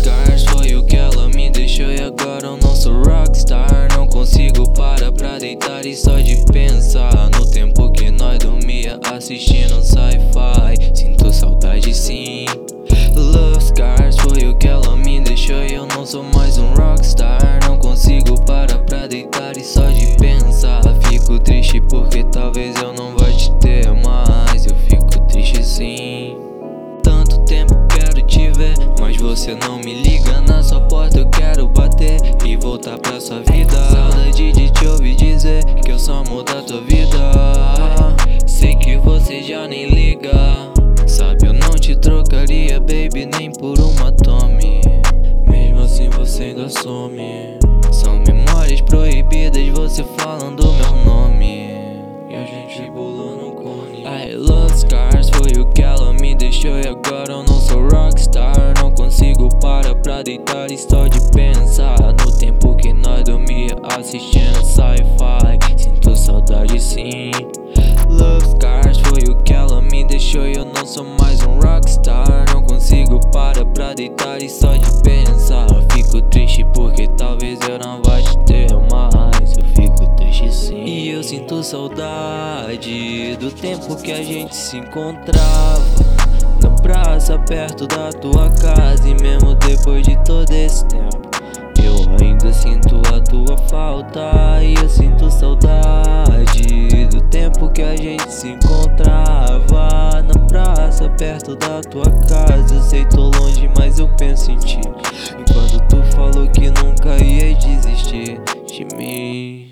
scars foi o que ela me deixou e agora eu não sou rockstar. Não consigo parar pra deitar e só de pensar no tempo que nós dormia assistindo sci-fi. Sinto saudade sim. Love scars foi o que ela me deixou e eu não sou mais um rockstar. Não consigo parar pra deitar e só de pensar. Fico triste porque talvez eu não vá te ter mais. Eu fico triste sim. Tanto tempo quero te ver, mas você não me liga. Na sua porta eu quero bater e voltar pra sua vida. Saudade de te ouvir dizer que eu sou amor da tua vida. Sei que você já nem liga. Sabe, eu não te trocaria, baby, nem por uma tome. Mesmo assim você ainda some. São memórias proibidas, você falando meu nome e a gente pulando um cone. I love scars foi o que ela me deixou e agora eu não sou rockstar. Não consigo parar pra deitar e só de pensar no tempo que nós dormia assistindo sci-fi. Sinto saudade sim. Love scars foi o que ela me deixou e eu não sou mais um rockstar. Não consigo parar pra deitar e só de pensar. Fico triste porque talvez eu não vá te ter mais. Eu fico triste sim. E eu sinto saudade do tempo que a gente se encontrava na praça perto da tua casa. E mesmo depois de todo esse tempo eu ainda sinto a tua falta. E eu sinto saudade do tempo que a gente se encontrava na praça perto da tua casa. Eu sei, tô longe, mas eu penso em ti. E quando tu falou que nunca ia desistir de mim.